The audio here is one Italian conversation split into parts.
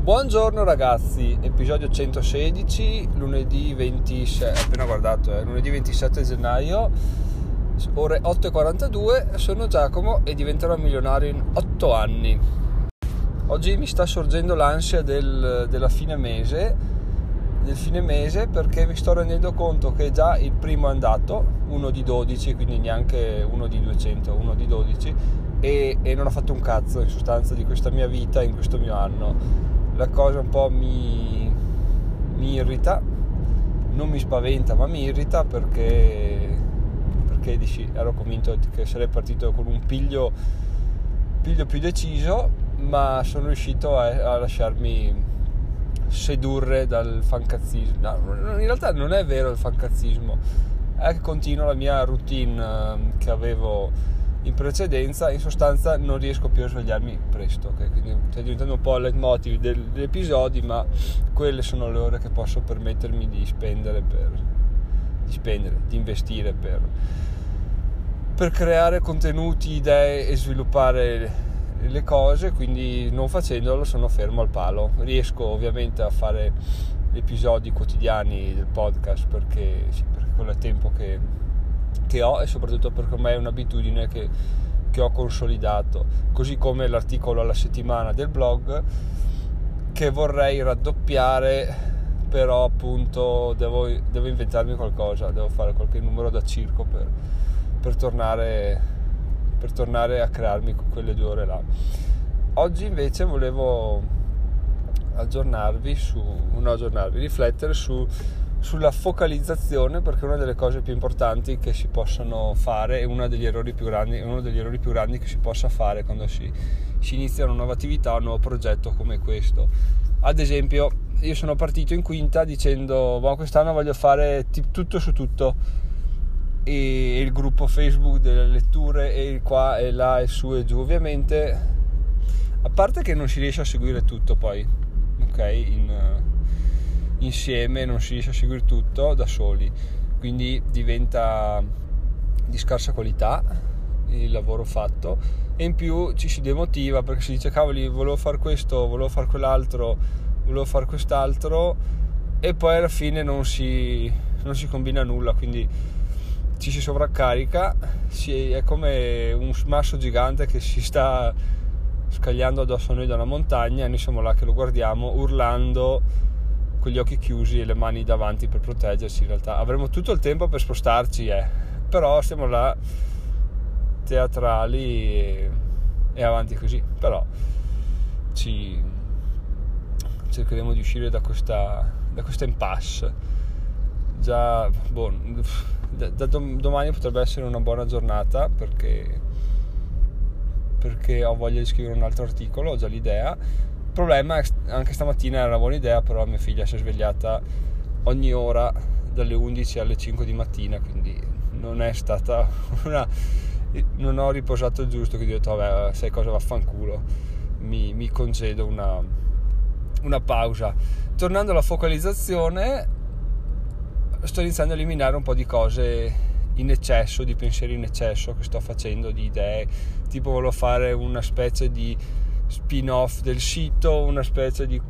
Buongiorno ragazzi, episodio 116, lunedì 27 gennaio, ore 8:42, sono Giacomo e diventerò milionario in 8 anni. Oggi mi sta sorgendo l'ansia del fine mese, perché mi sto rendendo conto che già il primo è andato, uno di 12, quindi neanche uno di 200, uno di 12, e non ho fatto un cazzo in sostanza di questa mia vita in questo mio anno. La cosa un po' mi irrita, non mi spaventa ma mi irrita perché ero convinto che sarei partito con un piglio più deciso, ma sono riuscito a lasciarmi sedurre dal fancazzismo. No, in realtà non è vero il fancazzismo, è che continuo la mia routine che avevo in precedenza. In sostanza non riesco più a svegliarmi presto, okay? Quindi sta diventando un po' il leitmotiv degli episodi, ma quelle sono le ore che posso permettermi di investire per creare contenuti, idee e sviluppare le cose. Quindi non facendolo sono fermo al palo. Riesco ovviamente a fare episodi quotidiani del podcast perché quello è tempo che ho, e soprattutto perché ormai è un'abitudine che ho consolidato, così come l'articolo alla settimana del blog che vorrei raddoppiare, però appunto devo inventarmi qualcosa, devo fare qualche numero da circo per tornare a crearmi quelle 2 ore là. Oggi invece volevo riflettere sulla focalizzazione, perché è una delle cose più importanti che si possano fare, è uno degli errori più grandi che si possa fare quando si inizia una nuova attività, un nuovo progetto come questo. Ad esempio, io sono partito in quinta dicendo quest'anno voglio fare tutto su tutto, e il gruppo Facebook delle letture e qua e là e su e giù. Ovviamente, a parte che non si riesce a seguire tutto poi, ok, insieme non si riesce a seguire tutto da soli, quindi diventa di scarsa qualità il lavoro fatto, e in più ci si demotiva perché si dice cavoli, volevo fare questo, volevo fare quell'altro, volevo fare quest'altro, e poi alla fine non si combina nulla, quindi ci si sovraccarica, è come un masso gigante che si sta scagliando addosso a noi da una montagna, e noi siamo là che lo guardiamo urlando con gli occhi chiusi e le mani davanti per proteggersi. In realtà avremo tutto il tempo per spostarci, però stiamo là teatrali e avanti così. Però cercheremo di uscire da questa impasse. Già da domani potrebbe essere una buona giornata perché ho voglia di scrivere un altro articolo, ho già l'idea. Il problema è che anche stamattina era una buona idea, però mia figlia si è svegliata ogni ora dalle 11 alle 5 di mattina, quindi non è stata non ho riposato il giusto, quindi ho detto vabbè, sai cosa, vaffanculo, mi concedo una pausa. Tornando alla focalizzazione, sto iniziando a eliminare un po' di cose in eccesso, di pensieri in eccesso che sto facendo, di idee, tipo volevo fare una specie di spin-off del sito, una specie di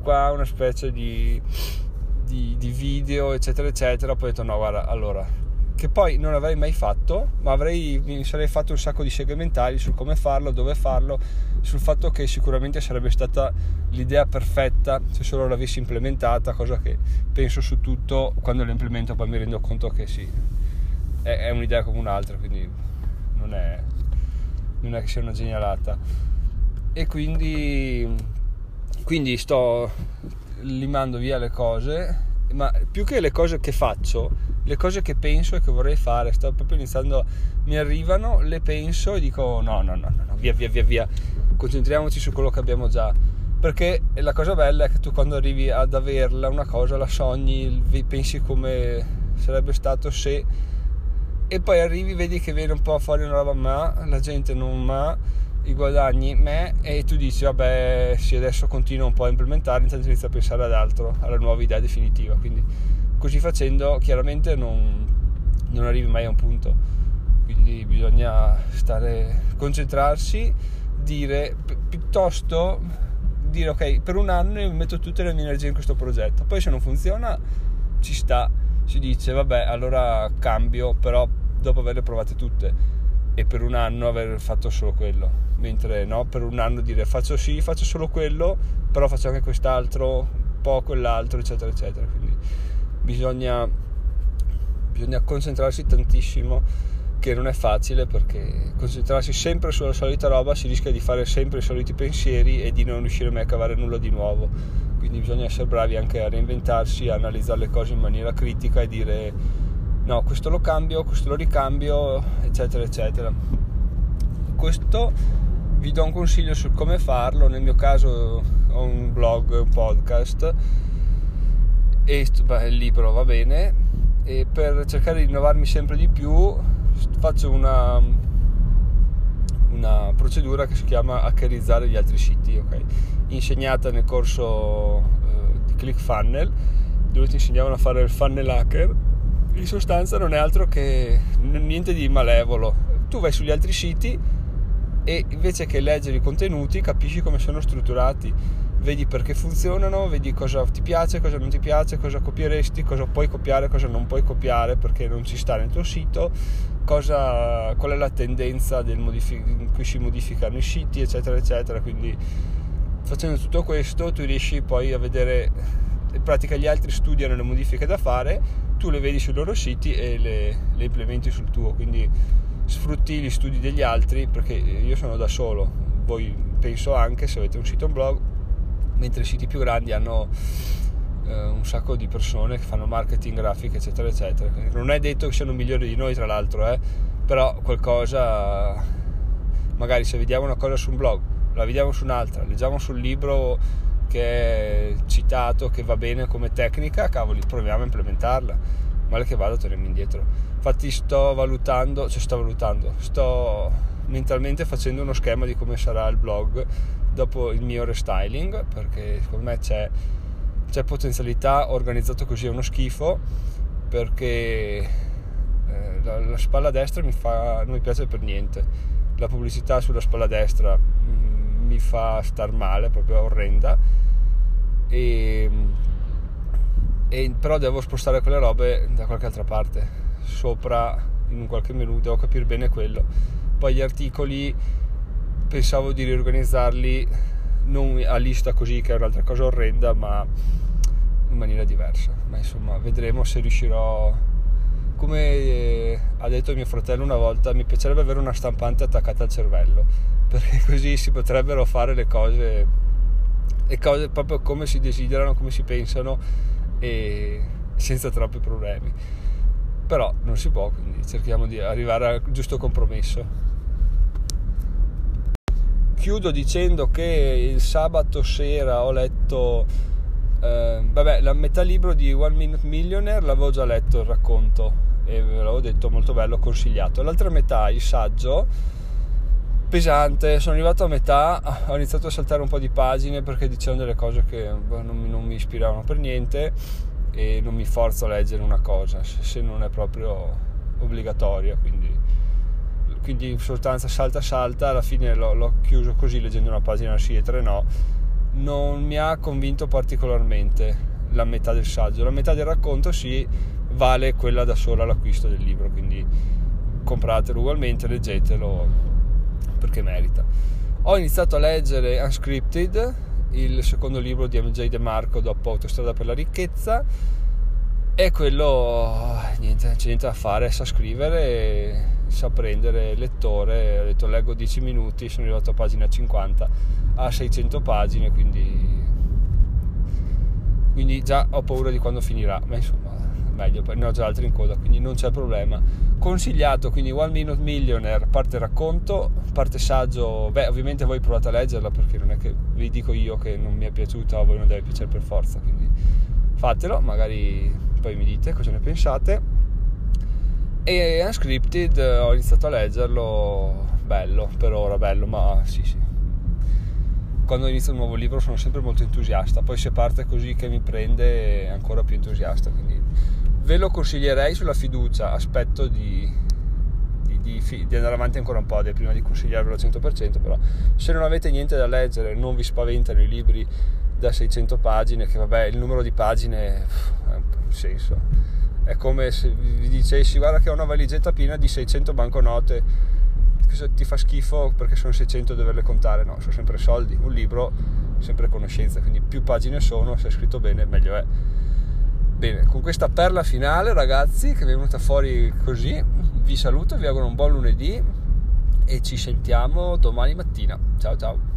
video eccetera eccetera. Poi ho detto no, guarda, allora, che poi non avrei mai fatto, ma mi sarei fatto un sacco di segmentali su come farlo, dove farlo, sul fatto che sicuramente sarebbe stata l'idea perfetta se solo l'avessi implementata, cosa che penso su tutto, quando lo implemento poi mi rendo conto che sì, è un'idea come un'altra, quindi non è che sia una genialata. E quindi sto limando via le cose, ma più che le cose che faccio, le cose che penso e che vorrei fare, sto proprio iniziando, mi arrivano, le penso e dico no, via, concentriamoci su quello che abbiamo già, perché la cosa bella è che tu quando arrivi ad averla una cosa, la sogni, pensi come sarebbe stato se, e poi arrivi, vedi che viene un po' fuori una roba, ma la gente non ma i guadagni e tu dici vabbè sì, adesso continuo un po' a implementare, intanto inizio a pensare ad altro, alla nuova idea definitiva. Quindi così facendo chiaramente non arrivi mai a un punto, quindi bisogna concentrarsi, dire piuttosto dire ok, per un anno io metto tutte le mie energie in questo progetto, poi se non funziona ci sta, si dice vabbè allora cambio, però dopo averle provate tutte, e per un anno aver fatto solo quello, mentre no, per un anno dire faccio solo quello, però faccio anche quest'altro, un po' quell'altro, eccetera eccetera. Quindi bisogna concentrarsi tantissimo, che non è facile, perché concentrarsi sempre sulla solita roba si rischia di fare sempre i soliti pensieri e di non riuscire mai a cavare nulla di nuovo. Quindi bisogna essere bravi anche a reinventarsi, a analizzare le cose in maniera critica e dire no, questo lo cambio, questo lo ricambio, eccetera eccetera. Questo vi do un consiglio su come farlo. Nel mio caso ho un blog, un podcast e il libro va bene, e per cercare di innovarmi sempre di più faccio una procedura che si chiama hackerizzare gli altri siti, ok? Insegnata nel corso di ClickFunnels, dove ti insegnavano a fare il funnel hacker. In sostanza non è altro che niente di malevolo. Tu vai sugli altri siti e invece che leggere i contenuti capisci come sono strutturati, vedi perché funzionano, vedi cosa ti piace, cosa non ti piace, cosa copieresti, cosa puoi copiare, cosa non puoi copiare perché non ci sta nel tuo sito, qual è la tendenza in cui si modificano i siti, eccetera eccetera. Quindi facendo tutto questo tu riesci poi a vedere, in pratica gli altri studiano le modifiche da fare, tu le vedi sui loro siti e le implementi sul tuo, quindi sfrutti gli studi degli altri, perché io sono da solo, voi penso anche se avete un sito, un blog, mentre i siti più grandi hanno un sacco di persone che fanno marketing, grafica, eccetera eccetera. Non è detto che siano migliori di noi, tra l'altro, però qualcosa, magari se vediamo una cosa su un blog, la vediamo su un'altra, leggiamo sul libro che è citato, che va bene come tecnica, cavoli, proviamo a implementarla, male che vada torniamo indietro. Infatti sto mentalmente facendo uno schema di come sarà il blog dopo il mio restyling, perché secondo me c'è potenzialità. Organizzato così è uno schifo, perché la spalla destra non mi piace per niente, la pubblicità sulla spalla destra mi fa star male, proprio orrenda, e però devo spostare quelle robe da qualche altra parte, sopra in un qualche menu, devo capire bene quello. Poi gli articoli pensavo di riorganizzarli non a lista così, che è un'altra cosa orrenda, ma in maniera diversa. Ma insomma vedremo se riuscirò. Come ha detto mio fratello una volta, mi piacerebbe avere una stampante attaccata al cervello, perché così si potrebbero fare le cose proprio come si desiderano, come si pensano, e senza troppi problemi. Però non si può, quindi cerchiamo di arrivare al giusto compromesso. Chiudo dicendo che il sabato sera ho letto la metà libro di One Minute Millionaire, l'avevo già letto il racconto e ve l'avevo detto, molto bello, consigliato. L'altra metà, il saggio, pesante. Sono arrivato a metà, ho iniziato a saltare un po' di pagine perché dicevano delle cose che non mi ispiravano per niente, e non mi forzo a leggere una cosa se non è proprio obbligatoria, quindi in sostanza salta. Alla fine l'ho chiuso così, leggendo una pagina sì e 3 no. Non mi ha convinto particolarmente la metà del saggio. La metà del racconto sì, vale quella da sola l'acquisto del libro, quindi compratelo ugualmente, leggetelo perché merita. Ho iniziato a leggere Unscripted, il secondo libro di MJ De Marco dopo Autostrada per la ricchezza, e quello niente, c'è niente da fare, sa scrivere, sa prendere il lettore. Ho detto leggo 10 minuti, sono arrivato a pagina 50, a 600 pagine, quindi già ho paura di quando finirà, ma insomma meglio, ne ho già altri in coda, quindi non c'è problema. Consigliato, quindi One Minute Millionaire, parte racconto, parte saggio. Ovviamente voi provate a leggerla, perché non è che vi dico io che non mi è piaciuta, a voi non deve piacere per forza, quindi fatelo, magari poi mi dite cosa ne pensate. E Unscripted ho iniziato a leggerlo, bello, per ora bello, ma sì, quando inizio un nuovo libro sono sempre molto entusiasta, poi se parte così che mi prende è ancora più entusiasta, quindi ve lo consiglierei sulla fiducia. Aspetto di di andare avanti ancora un po' prima di consigliarvelo al 100%, però se non avete niente da leggere, non vi spaventano i libri da 600 pagine, che vabbè, il numero di pagine ha un senso, è come se vi dicessi guarda che ho una valigetta piena di 600 banconote, cosa ti fa schifo perché sono 600 e doverle contare? No, sono sempre soldi. Un libro sempre conoscenza, quindi più pagine sono, se è scritto bene meglio è. Bene, con questa perla finale, ragazzi, che mi è venuta fuori così, vi saluto, vi auguro un buon lunedì e ci sentiamo domani mattina. Ciao ciao.